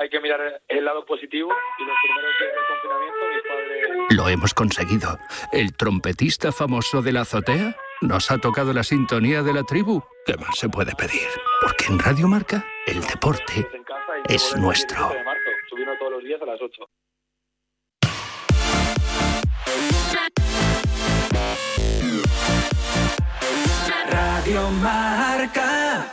hay que mirar el lado positivo y los primeros días del confinamiento mis padres... Lo hemos conseguido. El trompetista famoso de la azotea nos ha tocado la sintonía de la tribu. ¿Qué más se puede pedir? Porque en Radio Marca el deporte es nuestro. De marzo, subimos todos los días a las 8. Radio Marca.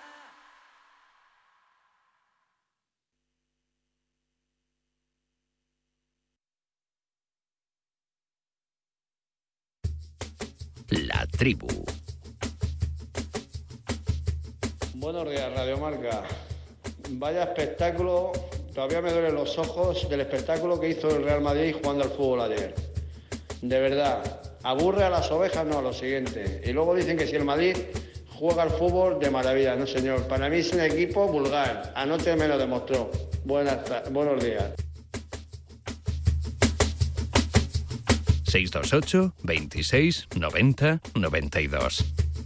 La tribu. Buenos días, Radio Marca. Vaya espectáculo, todavía me duelen los ojos del espectáculo que hizo el Real Madrid jugando al fútbol ayer. De verdad, aburre a las ovejas, no, lo siguiente. Y luego dicen que si el Madrid juega al fútbol, de maravilla. No, señor, para mí es un equipo vulgar. Anoche me lo demostró. Buenos días. 628 26 90 92.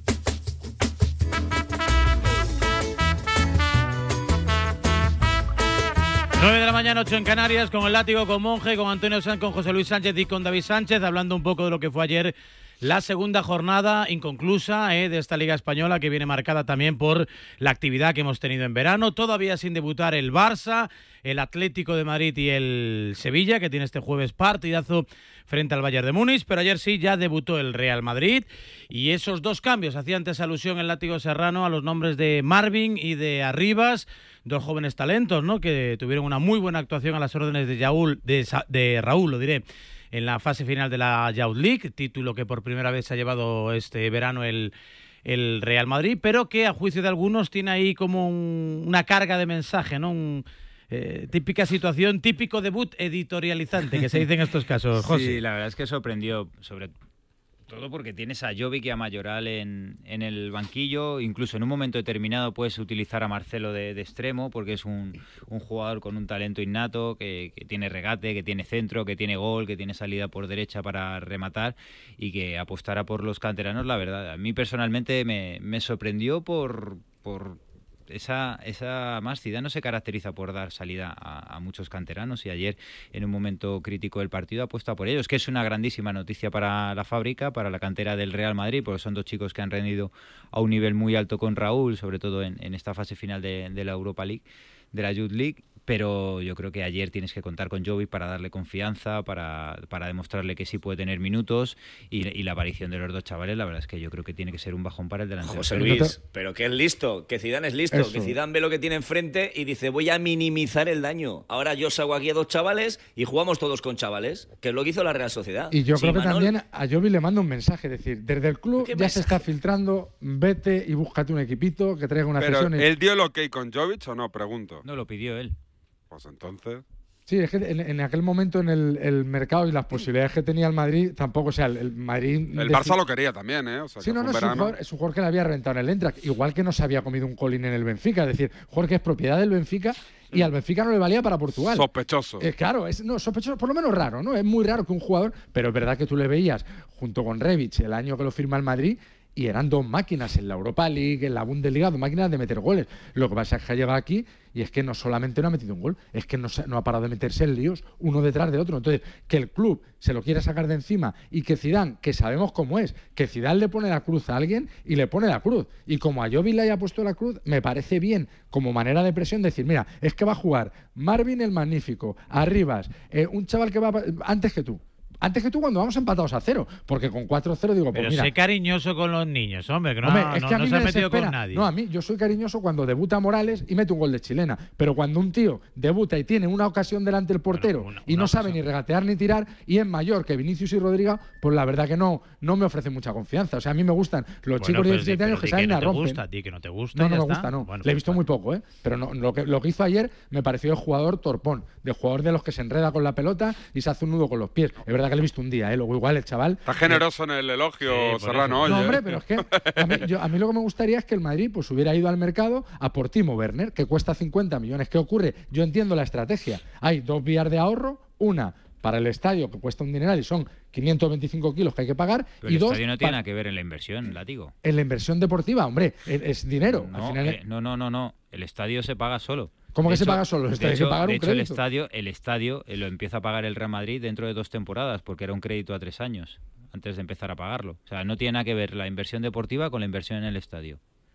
Nueve de la mañana, 8 en Canarias, con el látigo, con Monje, con Antonio Sanz, con José Luis Sánchez y con David Sánchez, hablando un poco de lo que fue ayer la segunda jornada inconclusa de esta Liga Española, que viene marcada también por la actividad que hemos tenido en verano. Todavía sin debutar el Barça, el Atlético de Madrid y el Sevilla, que tiene este jueves partidazo frente al Bayern de Múnich, pero ayer sí ya debutó el Real Madrid, y esos dos cambios, hacía antes alusión el látigo serrano a los nombres de Marvin y de Arribas, dos jóvenes talentos, ¿no?, que tuvieron una muy buena actuación a las órdenes de Raúl, lo diré, en la fase final de la Youth League, título que por primera vez se ha llevado este verano el Real Madrid, pero que a juicio de algunos tiene ahí como una carga de mensaje, ¿no? Típica situación, típico debut editorializante que se dice en estos casos, José. Sí, la verdad es que sorprendió, sobre todo porque tienes a Jovic y a Mayoral en el banquillo. Incluso en un momento determinado puedes utilizar a Marcelo de extremo, porque es un jugador con un talento innato, que tiene regate, que tiene centro, que tiene gol, que tiene salida por derecha para rematar, y que apostara por los canteranos. La verdad, a mí personalmente me sorprendió por más. Zidane no se caracteriza por dar salida a muchos canteranos, y ayer en un momento crítico del partido apuesta por ellos, que es una grandísima noticia para la fábrica, para la cantera del Real Madrid, porque son dos chicos que han rendido a un nivel muy alto con Raúl, sobre todo en esta fase final de la Europa League, de la Youth League. Pero yo creo que ayer tienes que contar con Jovic para darle confianza, para demostrarle que sí puede tener minutos, y la aparición de los dos chavales, la verdad es que yo creo que tiene que ser un bajón para el delantero. José Luis, pero que es listo, que Zidane es listo, Eso. que Zidane ve lo que tiene enfrente y dice, voy a minimizar el daño. Ahora yo saco aquí a dos chavales y jugamos todos con chavales, que es lo que hizo la Real Sociedad. Y yo Sí, creo que Manol, también a Jovic le manda un mensaje, es decir, desde el club ¿Qué ya mensaje? se está filtrando, vete y búscate un equipito que traiga una Pero cesión. ¿él dio el ok con Jovic o no? Pregunto. No, lo pidió él. Pues entonces... Sí, es que en aquel momento en el mercado y las posibilidades que tenía el Madrid, tampoco, o sea, el Madrid... El Barça lo quería también, ¿eh? O sea, Sí, que no, fue no, verano. es un jugador que le había reventado en el Eintracht, igual que no se había comido un colín en el Benfica, es decir, un jugador que es propiedad del Benfica y al Benfica no le valía para Portugal. Sospechoso. Claro, sospechoso, por lo menos raro, ¿no? Es muy raro que un jugador, pero es verdad que tú le veías junto con Rebic el año que lo firma el Madrid, y eran dos máquinas en la Europa League, en la Bundesliga, dos máquinas de meter goles. Lo que pasa es que ha llegado aquí y es que no solamente no ha metido un gol, es que no ha parado de meterse en líos uno detrás de otro. Entonces, que el club se lo quiera sacar de encima y que Zidane, que sabemos cómo es, que Zidane le pone la cruz a alguien y le pone la cruz. Y como a Jovic le haya puesto la cruz, me parece bien, como manera de presión, decir, mira, es que va a jugar Marvin el Magnífico, Arribas, un chaval que va antes que tú. Antes que tú, cuando vamos empatados a 0, porque con 4-0 digo, pues Pero mira... sé cariñoso con los niños, hombre, que no, Hombre, es que a no mí se ha me metido desespera. con nadie. No, a mí, yo soy cariñoso cuando debuta Morales y mete un gol de chilena, pero cuando un tío debuta y tiene una ocasión delante del portero y no sabe ni regatear ni tirar, y es mayor que Vinicius y Rodrigo, pues la verdad que no me ofrece mucha confianza. O sea, a mí me gustan los chicos de 17 años que salen y la rompen. Di que no te gusta. No ya me está. gusta, no. Bueno, Le he visto muy poco, pero no, lo que hizo ayer me pareció de jugador torpón, de jugador de los que se enreda con la pelota y se hace un nudo con los pies. Es verdad que le he visto un día, luego igual el chaval... Está generoso en el elogio, Sí, Serrano, eso. oye. No, hombre, pero es que a mí lo que me gustaría es que el Madrid pues hubiera ido al mercado a por Timo Werner, que cuesta 50 millones. ¿Qué ocurre? Yo entiendo la estrategia. Hay dos vías de ahorro, una para el estadio, que cuesta un dineral y son 525 kilos que hay que pagar, Pero y el dos estadio no tiene nada que ver en la inversión, látigo. en la inversión deportiva. Hombre, es dinero. No, Al final no. El estadio se paga solo. ¿Cómo que se paga solo? Hay que pagar un crédito. El estadio lo empieza a pagar el Real Madrid dentro de 2 temporadas, porque era un crédito a 3 años, antes de empezar a pagarlo. O sea, no tiene nada que ver la inversión deportiva con la inversión en el estadio.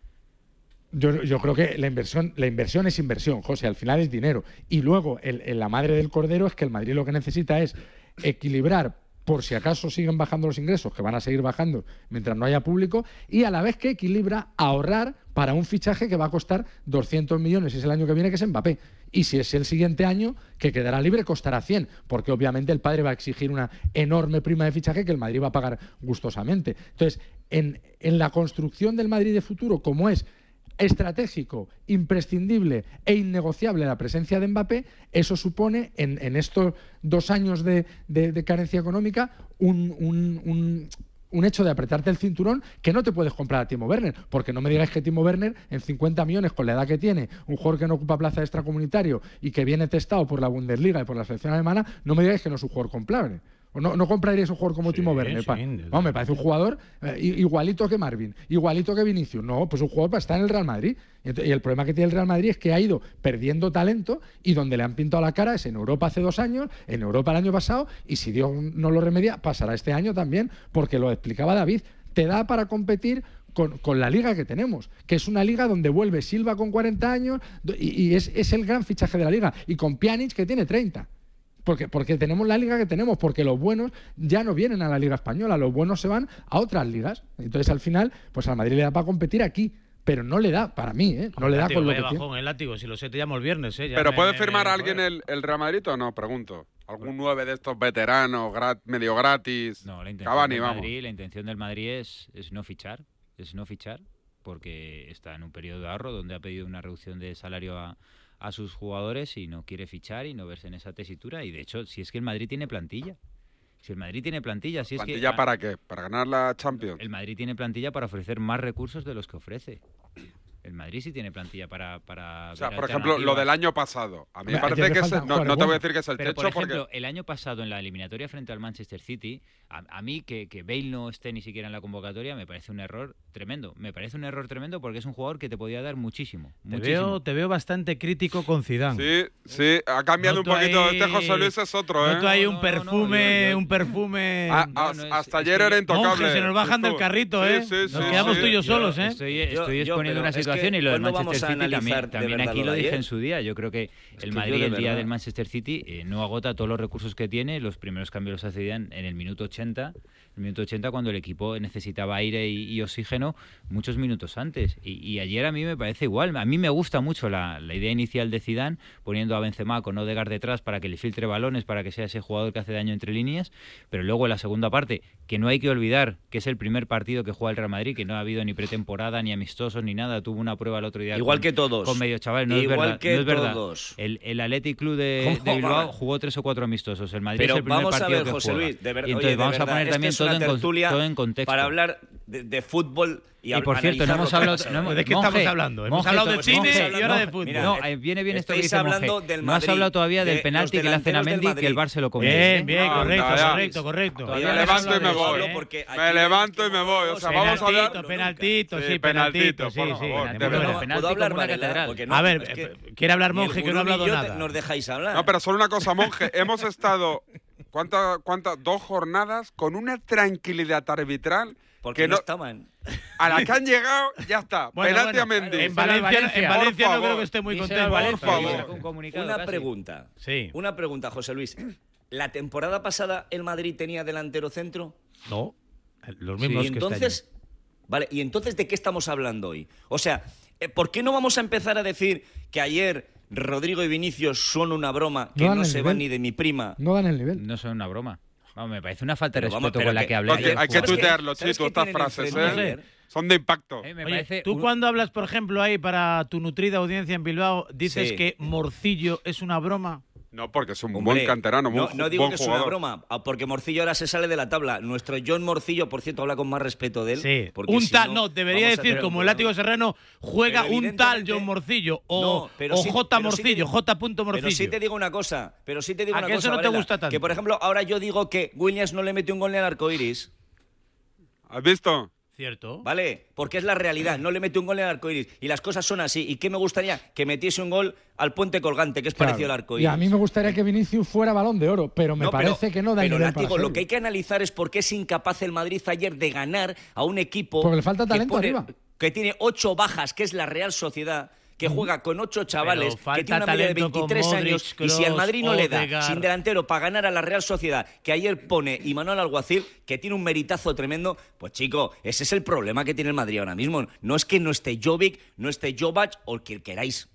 Yo creo que la inversión es inversión, José, al final es dinero. Y luego, la madre del cordero es que el Madrid lo que necesita es equilibrar, por si acaso siguen bajando los ingresos, que van a seguir bajando mientras no haya público, y a la vez que equilibra ahorrar para un fichaje que va a costar 200 millones, si es el año que viene, que es Mbappé. Y si es el siguiente año, que quedará libre, costará 100, porque obviamente el padre va a exigir una enorme prima de fichaje que el Madrid va a pagar gustosamente. Entonces, en la construcción del Madrid de futuro, como es estratégico, imprescindible e innegociable la presencia de Mbappé, eso supone en estos 2 años de carencia económica un hecho de apretarte el cinturón que no te puedes comprar a Timo Werner, porque no me digáis que Timo Werner en 50 millones con la edad que tiene, un jugador que no ocupa plaza de extracomunitario y que viene testado por la Bundesliga y por la selección alemana, no me digáis que no es un jugador comprable. No compraríais un jugador como Timo Werner. Me parece un jugador igualito que Marvin, igualito que Vinicius. No, pues un jugador para estar en el Real Madrid. Y el problema que tiene el Real Madrid es que ha ido perdiendo talento y donde le han pintado la cara es en Europa hace 2 años, en Europa el año pasado, y si Dios no lo remedia, pasará este año también, porque lo explicaba David, te da para competir con la liga que tenemos, que es una liga donde vuelve Silva con 40 años y es el gran fichaje de la liga, y con Pjanic que tiene 30. Porque tenemos la liga que tenemos, porque los buenos ya no vienen a la Liga Española, los buenos se van a otras ligas. Entonces, al final, pues al Madrid le da para competir aquí, pero no le da, para mí, no le da con lo que tiene. El látigo, si lo sé, te llamo el viernes. ¿Pero puede firmar a alguien el Real Madrid o no? Pregunto. ¿Algún 9 de estos veteranos, medio gratis? No, la intención del Madrid es no fichar, porque está en un periodo de ahorro donde ha pedido una reducción de salario a sus jugadores y no quiere fichar y no verse en esa tesitura. Y de hecho, si es que el Madrid tiene plantilla. Si el Madrid tiene plantilla, si es que... ¿Plantilla para qué? ¿Para ganar la Champions? El Madrid tiene plantilla para ofrecer más recursos de los que ofrece. El Madrid sí tiene plantilla para o sea, por ejemplo, lo del año pasado. A mí me parece que no te voy a decir que es el pero, techo, por ejemplo, porque... el año pasado en la eliminatoria frente al Manchester City, a mí que Bale no esté ni siquiera en la convocatoria me parece un error tremendo. Me parece un error tremendo porque es un jugador que te podía dar muchísimo. Te veo bastante crítico con Zidane. Sí, ha cambiado un poquito. Este José Luis es otro, Noto ahí un perfume... Hasta ayer era intocable. Monje, se nos bajan del carrito, Nos quedamos tú y yo solos, Estoy exponiendo una situación y lo del Manchester City también aquí lo dije en su día. Yo creo que el Madrid el día del Manchester City no agota todos los recursos que tiene. Los primeros cambios los hace en el minuto 80. El minuto 80 cuando el equipo necesitaba aire y oxígeno muchos minutos antes. Y ayer a mí me parece igual. A mí me gusta mucho la idea inicial de Zidane, poniendo a Benzema con Odegaard detrás para que le filtre balones, para que sea ese jugador que hace daño entre líneas. Pero luego en la segunda parte, que no hay que olvidar que es el primer partido que juega el Real Madrid, que no ha habido ni pretemporada, ni amistosos, ni nada. Tuvo una prueba el otro día. Igual que todos. Con medio chaval. No Igual es verdad. Todos. El Athletic Club de Bilbao jugó 3 o 4 amistosos. El Madrid pero es el primer vamos partido a ver, José Luis, de verdad. Y entonces vamos a poner también todo en contexto. Para hablar de fútbol y por cierto, no hemos hablado... ¿De qué estamos hablando? Hemos hablado de cine y ahora de fútbol. No, viene bien esto que dice Monje. No has hablado todavía del penalti que le hacen a Mendy, que el Bar se lo comió. Bien, correcto. Me levanto y me voy. Me levanto y me voy. O sea, vamos a hablar... Penaltito. ¿Puedo hablar, Varela? A ver, quiere hablar Monje, que no ha hablado nada. Nos dejáis hablar. No, pero solo una cosa, Monje. Hemos estado... ¿Cuántas? 2 jornadas con una tranquilidad arbitral. Porque no estaban. A la que han llegado, ya está. Penalti a Mendy. En Valencia no creo que esté muy contento. Por favor. Una pregunta, José Luis. ¿La temporada pasada el Madrid tenía delantero centro? No, los mismos y entonces, vale, ¿y entonces de qué estamos hablando hoy? O sea, ¿por qué no vamos a empezar a decir que ayer Rodrigo y Vinicius son una broma, que no se van ni de mi prima? No dan el nivel. No son una broma. Vamos, me parece una falta de respeto con la que hablé. Hay que tuitearlo, Chito, estas frases, son de impacto. Oye, tú cuando hablas, por ejemplo, ahí para tu nutrida audiencia en Bilbao, dices que Morcillo es una broma. No, porque es un buen canterano, no digo que es una broma, porque Morcillo ahora se sale de la tabla. Nuestro John Morcillo, por cierto, habla con más respeto de él. Sí, un tal, debería decir, como el Látigo Serrano, juega un tal John Morcillo, o J. Morcillo, J. Morcillo. Pero sí te digo una cosa, ¿A que eso no te gusta tanto? Que, por ejemplo, ahora yo digo que Williams no le mete un gol ni al arcoiris. ¿Has visto? Cierto. ¿Vale? Porque es la realidad. No le mete un gol en el arcoiris. Y las cosas son así. ¿Y qué me gustaría? Que metiese un gol al puente colgante, que es parecido al arcoiris. Y a mí me gustaría que Vinicius fuera Balón de Oro, pero me parece que no da nivel para serlo. Lo que hay que analizar es por qué es incapaz el Madrid ayer de ganar a un equipo... Porque le falta talento arriba. Que tiene 8 bajas, que es la Real Sociedad, que juega con 8 chavales, que tiene una media de 23 años, Kroos, y si al Madrid no le da sin delantero para ganar a la Real Sociedad, que ayer pone Imanol Alguacil, que tiene un meritazo tremendo, pues chico, ese es el problema que tiene el Madrid ahora mismo. No es que no esté Jovic, no esté Jovac o el que queráis.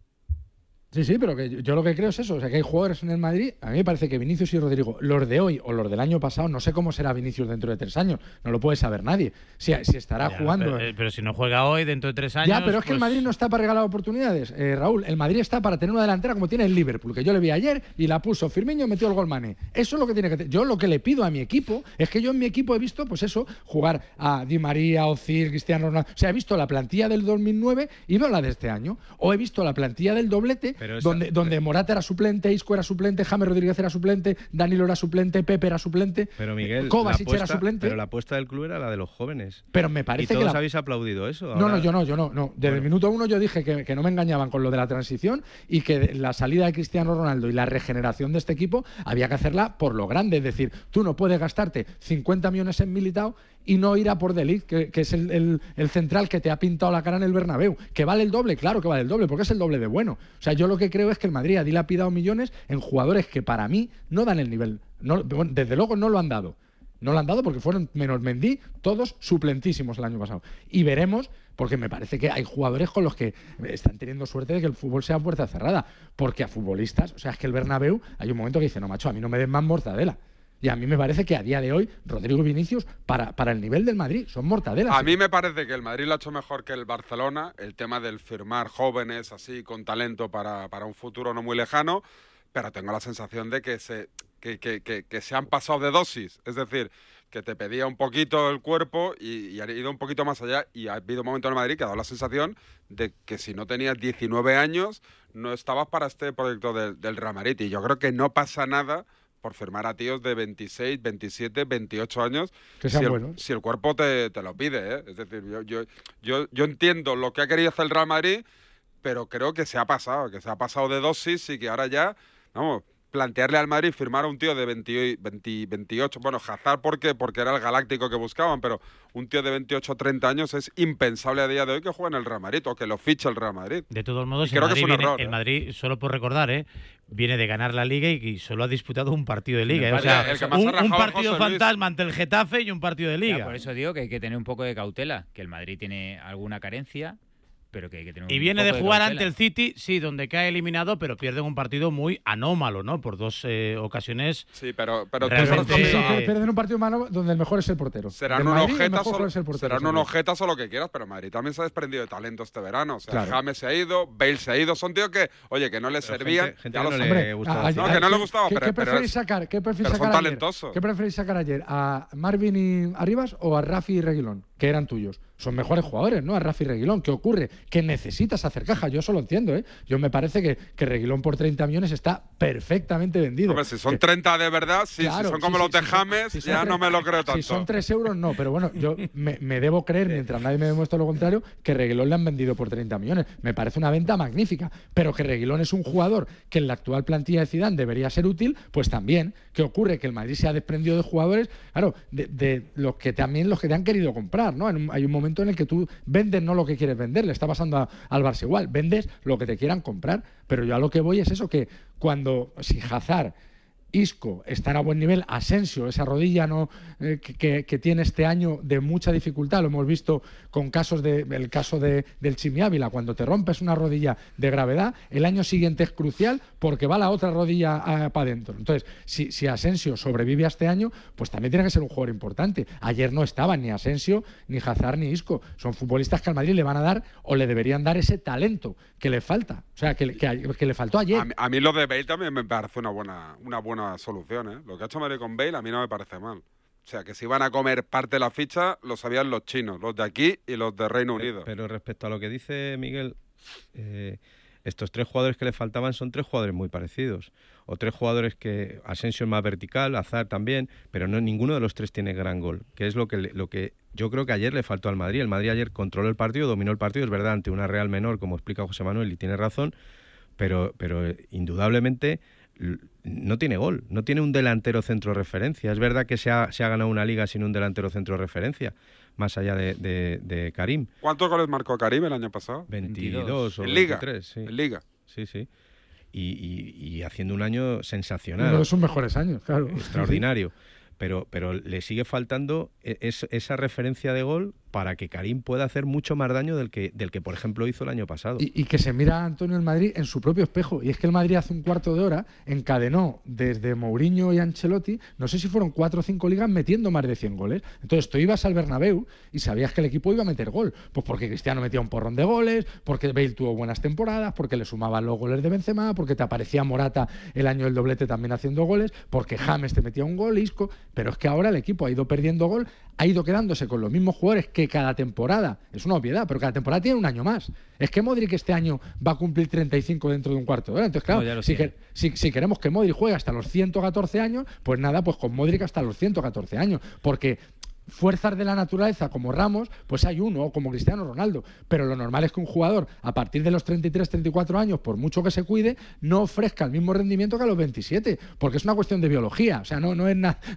Sí, pero que yo lo que creo es eso, o sea, que hay jugadores en el Madrid, a mí me parece que Vinicius y Rodrigo, los de hoy o los del año pasado, no sé cómo será Vinicius dentro de 3 años, no lo puede saber nadie, si estará jugando... Pero si no juega hoy, dentro de 3 años... Ya, pero es que el Madrid no está para regalar oportunidades, Raúl, el Madrid está para tener una delantera como tiene el Liverpool, que yo le vi ayer y la puso Firmino y metió el gol Mané. Eso es lo que tiene que tener. Yo lo que le pido a mi equipo es que yo en mi equipo he visto, pues eso, jugar a Di María, Ozil, Cristiano Ronaldo, o sea, he visto la plantilla del 2009 y veo la de este año, o he visto la plantilla del doblete, donde Morata era suplente, Isco era suplente, James Rodríguez era suplente, Danilo era suplente, Pepe era suplente, pero Miguel, Kovacic era suplente. Pero la apuesta del club era la de los jóvenes. Pero me parece que todos habéis aplaudido eso. Ahora... No, yo no. Desde el minuto 1 yo dije que no me engañaban con lo de la transición y que la salida de Cristiano Ronaldo y la regeneración de este equipo había que hacerla por lo grande. Es decir, tú no puedes gastarte 50 millones en Militao y no ir a por De Ligt, que es el central que te ha pintado la cara en el Bernabéu. ¿Que vale el doble? Claro que vale el doble, porque es el doble de bueno. O sea, yo lo que creo es que el Madrid ha dilapidado millones en jugadores que para mí no dan el nivel. No, desde luego no lo han dado. No lo han dado porque fueron, menos Mendy, todos suplentísimos el año pasado. Y veremos, porque me parece que hay jugadores con los que están teniendo suerte de que el fútbol sea puerta cerrada. Porque a futbolistas, o sea, es que el Bernabéu, hay un momento que dice, no, macho, a mí no me den más mortadela. Y a mí me parece que a día de hoy, Rodrigo y Vinicius, para el nivel del Madrid, son mortadelas. A mí me parece que el Madrid lo ha hecho mejor que el Barcelona, el tema del firmar jóvenes así con talento para un futuro no muy lejano, pero tengo la sensación de que se han pasado de dosis. Es decir, que te pedía un poquito el cuerpo y ha ido un poquito más allá, y ha habido un momento en el Madrid que ha dado la sensación de que si no tenías 19 años no estabas para este proyecto del Real Madrid. Y yo creo que no pasa nada por firmar a tíos de 26, 27, 28 años, que sean buenos. Si el cuerpo te lo pide, ¿eh? Es decir, yo entiendo lo que ha querido hacer el Real Madrid, pero creo que se ha pasado de dosis y que ahora ya, vamos, plantearle al Madrid firmar a un tío de 28, bueno, Hazard porque era el galáctico que buscaban, pero un tío de 28 o 30 años es impensable a día de hoy que juegue en el Real Madrid o que lo fiche el Real Madrid. De todos modos, el Madrid, solo por recordar, viene de ganar la Liga y solo ha disputado un partido de Liga. O sea, un partido fantasma ante el Getafe y un partido de Liga. Ya, por eso digo que hay que tener un poco de cautela, que el Madrid tiene alguna carencia, pero que hay que tener y viene de jugar ante el City, sí, donde cae eliminado, pero pierde un partido muy anómalo, ¿no? Por 2 ocasiones. Sí, pero realmente... pierden un partido malo donde el mejor es el portero. Serán unos jetas o lo que quieras, pero Madrid también se ha desprendido de talento este verano. O sea, claro. James se ha ido, Bale se ha ido, son tíos que, oye, que no les servían. Gente que no le gustaba. No, que no le gustaba, ¿Qué preferís sacar? ¿Qué preferís sacar son talentosos. ¿Qué preferís sacar ayer? ¿A Marvin y Arribas o a Rafi y Reguilón? Que eran tuyos. Son mejores jugadores, ¿no? A Rafi y Reguilón. ¿Qué ocurre? Que necesitas hacer caja. Yo eso lo entiendo, ¿eh? Yo me parece que Reguilón por 30 millones está perfectamente vendido. Hombre, si son 30 de verdad, claro, si son como los de James, ya no me lo creo tanto. Si son 3 euros, no. Pero bueno, yo me debo creer, mientras nadie me demuestre lo contrario, que Reguilón le han vendido por 30 millones. Me parece una venta magnífica. Pero que Reguilón es un jugador que en la actual plantilla de Zidane debería ser útil, pues también. ¿Qué ocurre? Que el Madrid se ha desprendido de jugadores, claro, de los que te han querido comprar, ¿no? Hay un momento en el que tú vendes no lo que quieres vender, le está pasando al Barça igual, vendes lo que te quieran comprar, pero yo a lo que voy es eso, que si Hazard, Isco están a buen nivel, Asensio, esa rodilla que tiene este año de mucha dificultad, lo hemos visto con el caso del Chimi Ávila, cuando te rompes una rodilla de gravedad, el año siguiente es crucial porque va la otra rodilla para adentro. Entonces, si Asensio sobrevive a este año, pues también tiene que ser un jugador importante. Ayer no estaban ni Asensio, ni Hazard, ni Isco. Son futbolistas que al Madrid le van a dar o le deberían dar ese talento que le falta. O sea, que le faltó ayer. A mí lo de Bale también me parece una buena solución, ¿eh? Lo que ha hecho Madrid con Bale a mí no me parece mal. O sea, que si van a comer parte de la ficha, lo sabían los chinos, los de aquí y los de Reino Unido. Pero respecto a lo que dice Miguel, estos 3 jugadores que le faltaban son 3 jugadores muy parecidos. O 3 jugadores que Asensio es más vertical, Hazard también, pero ninguno de los 3 tiene gran gol, que es lo que yo creo que ayer le faltó al Madrid. El Madrid ayer controló el partido, dominó el partido, es verdad, ante una Real menor, como explica José Manuel, y tiene razón, pero indudablemente no tiene gol, no tiene un delantero centro referencia. Es verdad que se ha ganado una liga sin un delantero centro referencia, más allá de Karim. ¿Cuántos goles marcó Karim el año pasado? 22 o en Liga. 23, sí. En Liga. Sí. Y haciendo un año sensacional. Uno de sus mejores años, claro. Extraordinario. Pero le sigue faltando esa referencia de gol para que Karim pueda hacer mucho más daño del que por ejemplo, hizo el año pasado. Y que se mira a Antonio el Madrid en su propio espejo. Y es que el Madrid hace un cuarto de hora encadenó desde Mourinho y Ancelotti, no sé si fueron 4 o 5 ligas metiendo más de 100 goles. Entonces tú ibas al Bernabéu y sabías que el equipo iba a meter gol. Pues porque Cristiano metía un porrón de goles, porque Bale tuvo buenas temporadas, porque le sumaban los goles de Benzema, porque te aparecía Morata el año del doblete también haciendo goles, porque James te metía un gol, Isco. Pero es que ahora el equipo ha ido perdiendo gol, ha ido quedándose con los mismos jugadores que cada temporada, es una obviedad, pero cada temporada tiene un año más. Es que Modric este año va a cumplir 35 dentro de un cuarto de hora. Entonces, claro, si queremos que Modric juegue hasta los 114 años, pues nada, pues con Modric hasta los 114 años, porque fuerzas de la naturaleza como Ramos, pues hay uno, o como Cristiano Ronaldo, pero lo normal es que un jugador a partir de los 33, 34 años, por mucho que se cuide, no ofrezca el mismo rendimiento que a los 27, porque es una cuestión de biología, o sea, no es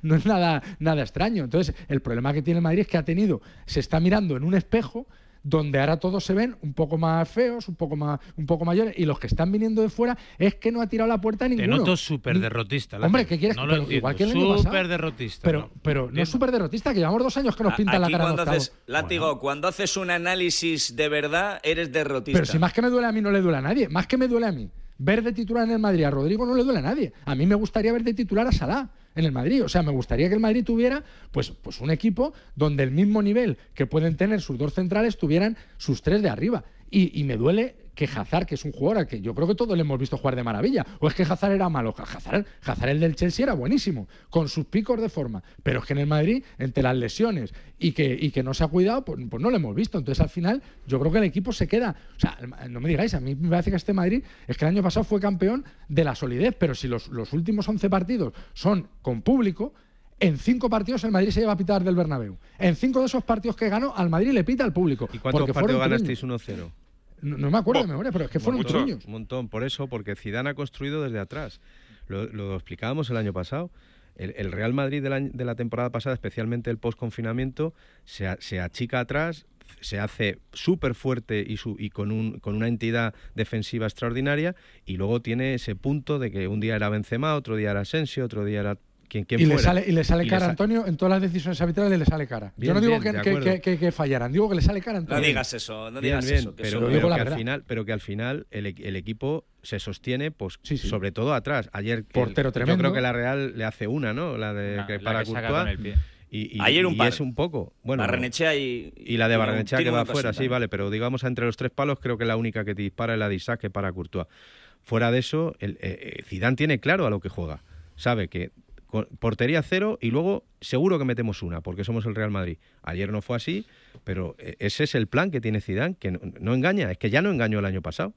nada extraño. Entonces, el problema que tiene el Madrid es que se está mirando en un espejo donde ahora todos se ven un poco más feos, un poco mayores, y los que están viniendo de fuera es que no ha tirado la puerta a ninguno. Te noto súper derrotista. Hombre, ¿qué quieres? No lo entiendo. Igual que el año pasado. Súper derrotista. Pero no es súper derrotista, que llevamos 2 años que nos pintan la cara de octavos. Látigo, cuando haces un análisis de verdad, eres derrotista. Pero si más que me duele a mí, no le duele a nadie. Más que me duele a mí ver de titular en el Madrid a Rodrigo, no le duele a nadie. A mí me gustaría ver de titular a Salah en el Madrid. O sea, me gustaría que el Madrid tuviera pues un equipo donde el mismo nivel que pueden tener sus 2 centrales tuvieran sus 3 de arriba. Y me duele que Hazard, que es un jugador al que yo creo que todos le hemos visto jugar de maravilla, o es que Hazard era malo. Hazard el del Chelsea era buenísimo, con sus picos de forma, pero es que en el Madrid, entre las lesiones y que no se ha cuidado, pues no lo hemos visto. Entonces al final yo creo que el equipo se queda, o sea, no me digáis, a mí me parece que este Madrid es que el año pasado fue campeón de la solidez, pero si los últimos 11 partidos son con público, en 5 partidos el Madrid se lleva a pitar del Bernabéu. En 5 de esos partidos que ganó, al Madrid le pita al público. ¿Y cuántos partidos ganasteis 1-0? No me acuerdo de memoria, pero es que fueron muchos años. Un montón, por eso, porque Zidane ha construido desde atrás. Lo explicábamos el año pasado. El Real Madrid de la temporada pasada, especialmente el post-confinamiento, se achica atrás, se hace súper fuerte y con una entidad defensiva extraordinaria, y luego tiene ese punto de que un día era Benzema, otro día era Asensio, otro día era le sale cara a Antonio en todas las decisiones arbitrales, le sale cara. Yo no digo que fallaran, digo que le sale cara a Antonio. No digas eso, no digas eso. Pero que al final el equipo se sostiene, pues sí. Sobre todo atrás. Ayer portero tremendo. Yo creo que la Real le hace una, ¿no? La de que para Courtois. Y ayer un par. Es un poco. Bueno, Barrenechea y la de Barrenechea que va afuera, sí, vale, pero digamos entre los 3 palos creo que la única que te dispara es la de Isaac, que para Courtois. Fuera de eso, Zidane tiene claro a lo que juega. Sabe que portería 0 y luego seguro que metemos una, porque somos el Real Madrid. Ayer no fue así, pero ese es el plan que tiene Zidane, que no engaña, es que ya no engañó el año pasado.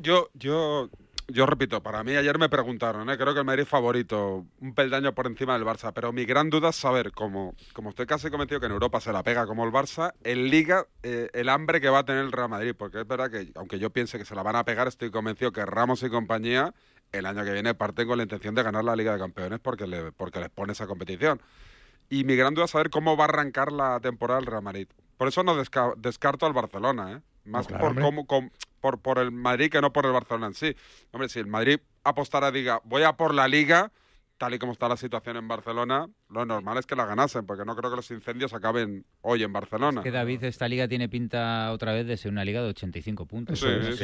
Yo repito, para mí ayer me preguntaron, creo que el Madrid es favorito, un peldaño por encima del Barça, pero mi gran duda es saber, como estoy casi convencido que en Europa se la pega como el Barça, en Liga el hambre que va a tener el Real Madrid, porque es verdad que aunque yo piense que se la van a pegar, estoy convencido que Ramos y compañía el año que viene parten con la intención de ganar la Liga de Campeones porque les pone esa competición. Y mi gran duda es saber cómo va a arrancar la temporada el Real Madrid. Por eso no descarto al Barcelona, más por el Madrid que no por el Barcelona en sí. Hombre, si el Madrid apostara, diga, voy a por la Liga, tal y como está la situación en Barcelona, lo normal es que la ganasen, porque no creo que los incendios acaben hoy en Barcelona. Es que, David, esta Liga tiene pinta otra vez de ser una Liga de 85 puntos.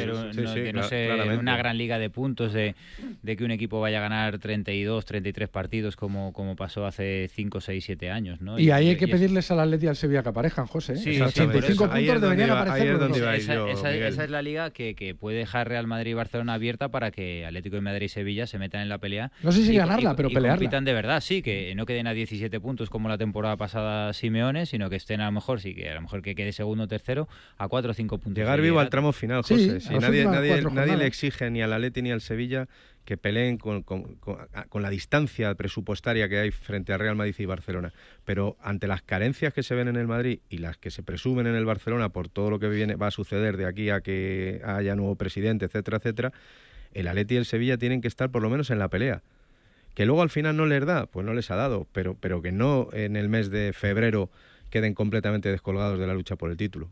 Una gran liga de puntos, de que un equipo vaya a ganar 32, 33 partidos como pasó hace 5, 6, 7 años, ¿no? Y ahí hay que pedirles al Atleti y al Sevilla que aparejan, José. Sí, 85 puntos deberían aparecer. Esa es la Liga que puede dejar Real Madrid y Barcelona abierta para que Atlético de Madrid y Sevilla se metan en la pelea. No sé si ganarla, pero y pelearla. compitan de verdad, sí, que no quede nadie 17 puntos como la temporada pasada Simeone, sino que estén a lo mejor que quede segundo o tercero a 4 o 5 puntos. Llegar vivo al tramo final, José. Sí, nadie le exige ni al Atleti ni al Sevilla que peleen con la distancia presupuestaria que hay frente al Real Madrid y Barcelona. Pero ante las carencias que se ven en el Madrid y las que se presumen en el Barcelona por todo lo que va a suceder de aquí a que haya nuevo presidente, etcétera, etcétera, el Atleti y el Sevilla tienen que estar por lo menos en la pelea. Que luego al final no les da, pues no les ha dado, pero que no en el mes de febrero queden completamente descolgados de la lucha por el título.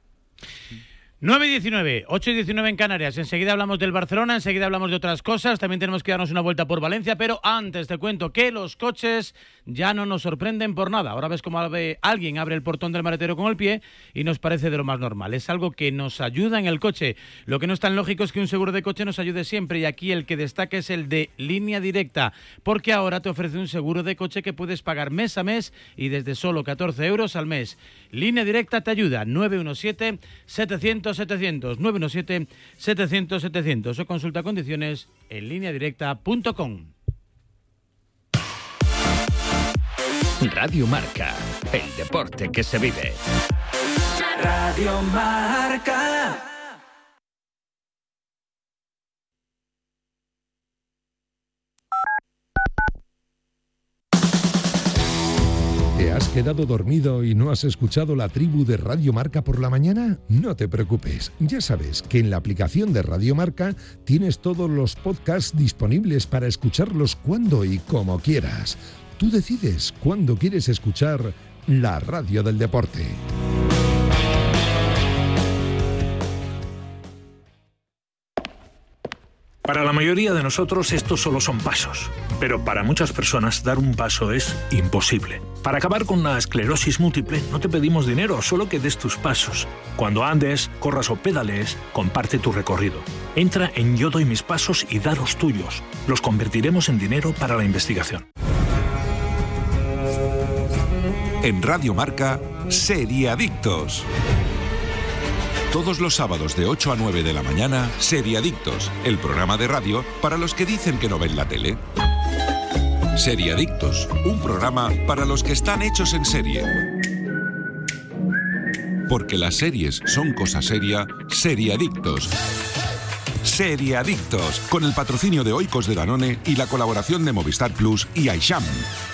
9:19, 8:19 en Canarias. Enseguida hablamos del Barcelona, enseguida hablamos de otras cosas. También tenemos que darnos una vuelta por Valencia, pero antes te cuento que los coches ya no nos sorprenden por nada. Ahora ves cómo alguien abre el portón del maletero con el pie y nos parece de lo más normal. Es algo que nos ayuda en el coche. Lo que no es tan lógico es que un seguro de coche nos ayude siempre, y aquí el que destaca es el de Línea Directa, porque ahora te ofrece un seguro de coche que puedes pagar mes a mes y desde solo 14 euros al mes. Línea Directa te ayuda. 917-700-700, 917-700-700, o consulta condiciones en lineadirecta.com. Radio Marca, el deporte que se vive. Radio Marca. ¿Te has quedado dormido y no has escuchado la tribu de Radio Marca por la mañana? No te preocupes, ya sabes que en la aplicación de Radio Marca tienes todos los podcasts disponibles para escucharlos cuando y como quieras. Tú decides cuándo quieres escuchar la radio del deporte. Para la mayoría de nosotros estos solo son pasos, pero para muchas personas dar un paso es imposible. Para acabar con la esclerosis múltiple no te pedimos dinero, solo que des tus pasos. Cuando andes, corras o pedalees, comparte tu recorrido. Entra en Yo Doy Mis Pasos y da los tuyos. Los convertiremos en dinero para la investigación. En Radio Marca, Seriadictos. Todos los sábados de 8 a 9 de la mañana, Seriadictos, el programa de radio para los que dicen que no ven la tele. Seriadictos, un programa para los que están hechos en serie. Porque las series son cosa seria, Seriadictos. Seriadictos, con el patrocinio de Oikos de Danone y la colaboración de Movistar Plus y Aisham.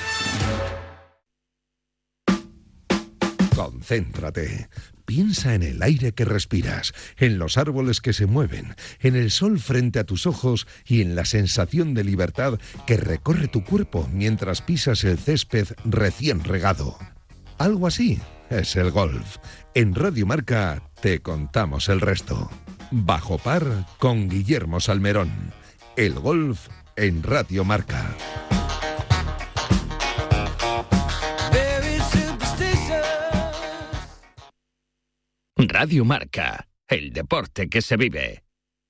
Concéntrate. Piensa en el aire que respiras, en los árboles que se mueven, en el sol frente a tus ojos y en la sensación de libertad que recorre tu cuerpo mientras pisas el césped recién regado. Algo así es el golf. En Radio Marca te contamos el resto. Bajo par con Guillermo Salmerón. El golf en Radio Marca. Radio Marca, el deporte que se vive.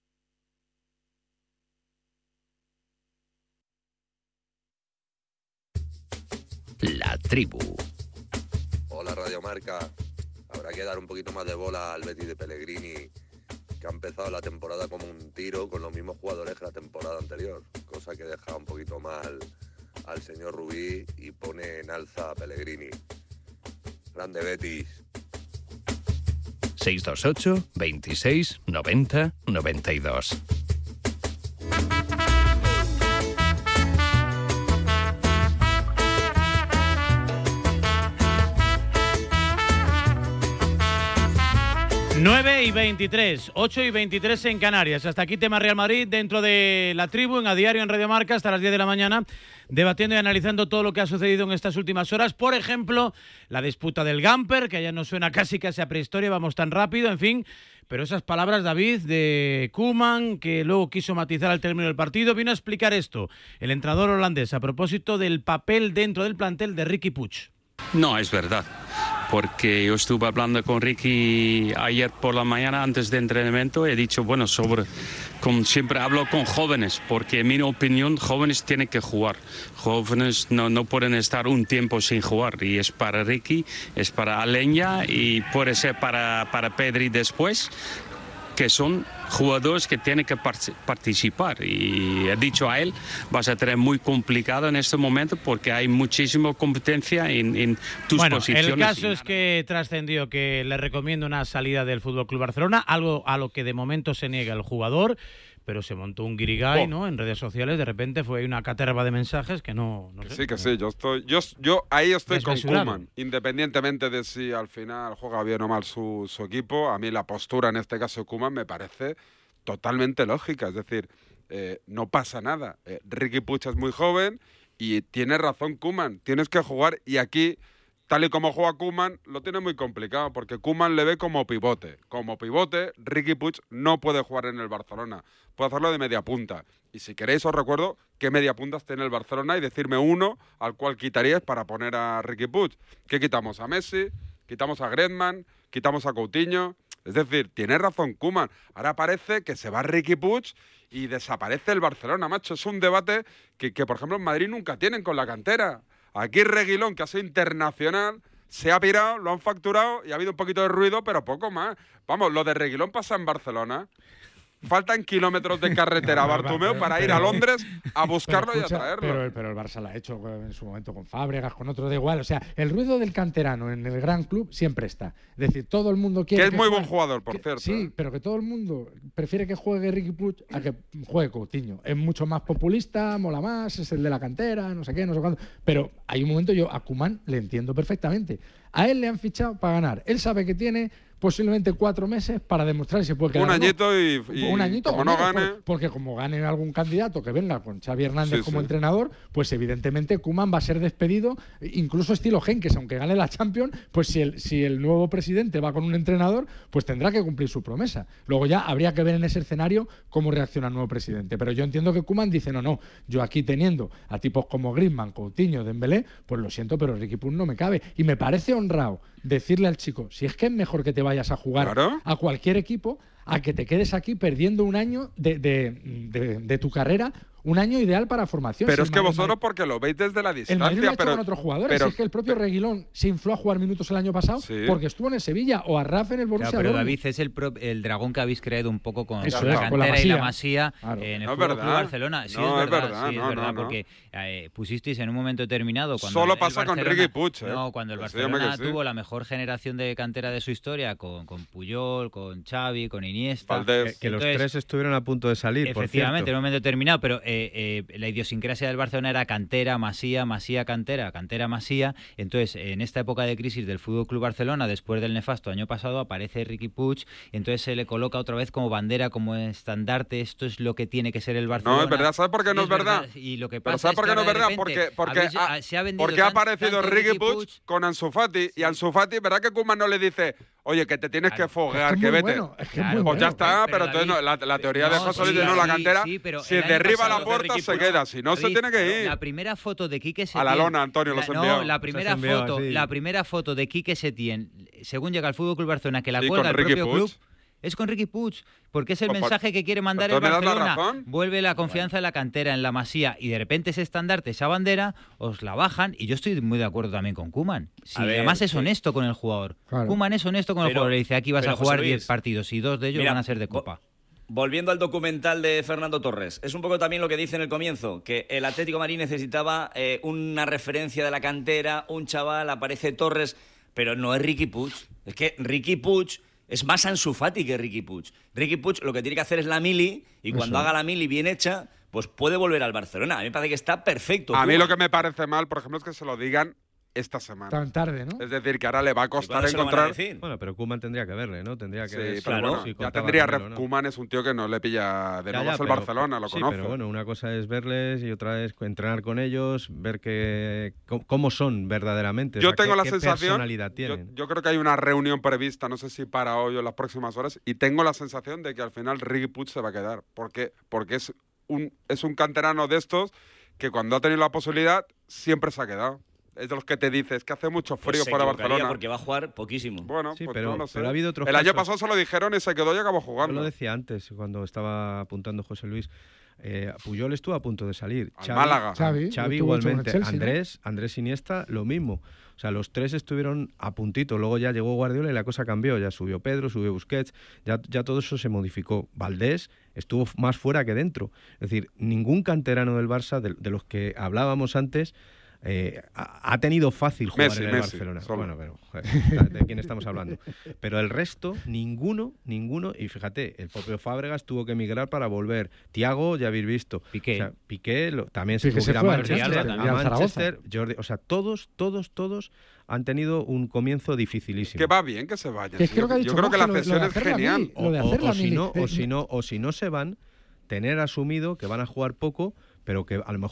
La tribu. Hola Radio Marca. Habrá que dar un poquito más de bola al Betis de Pellegrini, que ha empezado la temporada como un tiro con los mismos jugadores que la temporada anterior, cosa que deja un poquito mal al señor Rubí y pone en alza a Pellegrini. Grande Betis. 628 26 90 92. Nueve y 23, 8 y 23 en Canarias. Hasta aquí tema Real Madrid dentro de la tribu, en A Diario, en Radio Marca, hasta las 10 de la mañana, debatiendo y analizando todo lo que ha sucedido en estas últimas horas. Por ejemplo, la disputa del Gamper, que ya nos suena casi a prehistoria, vamos tan rápido, en fin. Pero esas palabras, David, de Koeman, que luego quiso matizar al término del partido, vino a explicar esto el entrenador holandés a propósito del papel dentro del plantel de Riqui Puig. No, es verdad, porque yo estuve hablando con Riqui ayer por la mañana antes de entrenamiento. He dicho, bueno, siempre hablo con jóvenes, porque en mi opinión jóvenes tienen que jugar. Jóvenes no pueden estar un tiempo sin jugar, y es para Riqui, es para Aleña y puede ser para Pedri después. que son jugadores que tienen que participar. Y he dicho a él, vas a tener muy complicado en este momento porque hay muchísima competencia en tus posiciones. El caso es que trascendió que le recomiendo una salida del FC Barcelona, algo a lo que de momento se niega el jugador, pero se montó un guirigay, ¿no? En redes sociales, de repente fue una caterva de mensajes que no sé. Que sí, yo ahí estoy con Koeman, independientemente de si al final juega bien o mal su equipo. A mí la postura en este caso de Koeman me parece totalmente lógica, es decir, no pasa nada. Riqui Puig es muy joven y tiene razón Koeman, tienes que jugar, y aquí, tal y como juega Koeman, lo tiene muy complicado, porque Koeman le ve como pivote. Como pivote, Riqui Puig no puede jugar en el Barcelona, puede hacerlo de media punta. Y si queréis os recuerdo qué media puntas tiene el Barcelona y decirme uno al cual quitaríais para poner a Riqui Puig. ¿Qué quitamos? ¿A Messi? ¿Quitamos a Griezmann? ¿Quitamos a Coutinho? Es decir, tiene razón Koeman. Ahora parece que se va Riqui Puig y desaparece el Barcelona, macho. Es un debate que por ejemplo, en Madrid nunca tienen con la cantera. Aquí Reguilón, que ha sido internacional, se ha pirado, lo han facturado y ha habido un poquito de ruido, pero poco más. Vamos, lo de Reguilón pasa en Barcelona. Faltan kilómetros de carretera a Bartomeu para ir a Londres a buscarlo y a traerlo. Pero el Barça lo ha hecho en su momento con Fábregas, con otro, da igual. O sea, el ruido del canterano en el gran club siempre está. Es decir, todo el mundo quiere que es muy buen jugador, por cierto. Sí, pero que todo el mundo prefiere que juegue Riqui Puig a que juegue Coutinho. Es mucho más populista, mola más, es el de la cantera, no sé qué, no sé cuándo. Pero hay un momento, yo a Koeman le entiendo perfectamente. A él le han fichado para ganar. Él sabe que tiene posiblemente 4 meses para demostrar si se puede quedar. Un añito y un añito, como no gane. Porque como gane algún candidato que venga con Xavi Hernández como entrenador, pues evidentemente Koeman va a ser despedido, incluso estilo Henkes, aunque gane la Champions, pues si el nuevo presidente va con un entrenador, pues tendrá que cumplir su promesa. Luego ya habría que ver en ese escenario cómo reacciona el nuevo presidente. Pero yo entiendo que Koeman dice, no, yo aquí teniendo a tipos como Griezmann, Coutinho, Dembélé, pues lo siento, pero Riqui Puig no me cabe. Y me parece honrado decirle al chico, si es que es mejor que te vayas a jugar a cualquier equipo, a que te quedes aquí perdiendo un año de tu carrera, un año ideal para formación. Pero es que vosotros porque lo veis desde la distancia. El Madrid lo ha hecho con otros jugadores. Es que el propio Reguilón se infló a jugar minutos el año pasado porque estuvo en el Sevilla, o a Rafa en el Borussia Dortmund. Pero David, es el dragón que habéis creado un poco con la cantera y la Masía en el FC Barcelona. Sí, no, es verdad, porque pusisteis en un momento determinado cuando solo pasa con Riqui Puig. No, cuando el Barcelona tuvo la mejor generación de cantera de su historia, con Puyol, con Xavi, con Iniesta. Que los tres estuvieron a punto de salir, efectivamente, en un momento determinado, pero la idiosincrasia del Barcelona era cantera, Masía, cantera, Masía. Entonces, en esta época de crisis del FC Barcelona, después del nefasto año pasado, aparece Riqui Puig y entonces se le coloca otra vez como bandera, como estandarte. Esto es lo que tiene que ser el Barcelona. No, es verdad. ¿Sabes por qué no es verdad? Y lo que pasa ¿sabes por qué no es verdad? Porque ha aparecido Riqui Puig con Ansu Fati y Ansu Fati, ¿verdad que Koeman no le dice, oye, que te tienes que foguear, que vete? Pues ya está, pero entonces la teoría de José Luis de la cantera, si derriba la puerta se queda, si no se tiene que ir. La primera foto de Quique Setién. A la lona, Antonio, los envió. La primera foto de Quique Setién, según llega al FC Barcelona, que la cuelga el propio club, es con Riqui Puig, porque es el mensaje que quiere mandar el Barcelona. Vuelve la confianza de la cantera en la Masía y de repente ese estandarte, esa bandera, os la bajan. Y yo estoy muy de acuerdo también con Koeman. Además es honesto con el jugador. Koeman es honesto con el jugador. Le dice, aquí vas a jugar 10 partidos y 2 de ellos van a ser de Copa. Volviendo al documental de Fernando Torres, es un poco también lo que dice en el comienzo, que el Atlético de Madrid necesitaba una referencia de la cantera, un chaval, aparece Torres, pero no es Riqui Puig. Es que Riqui Puig es más Ansu Fati que Riqui Puig. Riqui Puig lo que tiene que hacer es la mili, y cuando haga la mili bien hecha, pues puede volver al Barcelona. A mí me parece que está perfecto. A mí lo que me parece mal, por ejemplo, es que se lo digan esta semana. Tan tarde, ¿no? Es decir, que ahora le va a costar encontrar. Bueno, pero Koeman tendría que verle, ¿no? Tendría que. Sí, pero bueno, ya tendría. Koeman es un tío que no le pilla de nuevo el Barcelona, lo conoce. Pero bueno, una cosa es verles y otra es entrenar con ellos, ver cómo son verdaderamente. Yo tengo la sensación. ¿Qué personalidad tienen? Yo creo que hay una reunión prevista, no sé si para hoy o en las próximas horas, y tengo la sensación de que al final Riqui Puig se va a quedar. Porque es un canterano de estos que cuando ha tenido la posibilidad siempre se ha quedado. Es de los que te dices que hace mucho frío fuera de Barcelona. Porque va a jugar poquísimo. Bueno, sí, pues pero, no lo sé. Pero ha habido otros El año pasado se lo dijeron y se quedó y acabó jugando. Yo lo decía antes, cuando estaba apuntando José Luis. Puyol estuvo a punto de salir. Málaga. Xavi igualmente. Chelsea, Andrés Iniesta, lo mismo. O sea, los tres estuvieron a puntito. Luego ya llegó Guardiola y la cosa cambió. Ya subió Pedro, subió Busquets. Ya todo eso se modificó. Valdés estuvo más fuera que dentro. Es decir, ningún canterano del Barça, de los que hablábamos antes, ha tenido fácil jugar en el Barcelona. Solo. Bueno, pero joder, ¿de quién estamos hablando? Pero el resto, ninguno, y fíjate, el propio Fábregas tuvo que emigrar para volver. Thiago, ya habéis visto. Piqué. O sea, Piqué también se tuvo que ir a Manchester. Jordi, o sea, todos han tenido un comienzo dificilísimo. Que va bien que se vayan. Yo creo que la cesión es genial. O si no se van, tener asumido que van a jugar poco, pero que a lo mejor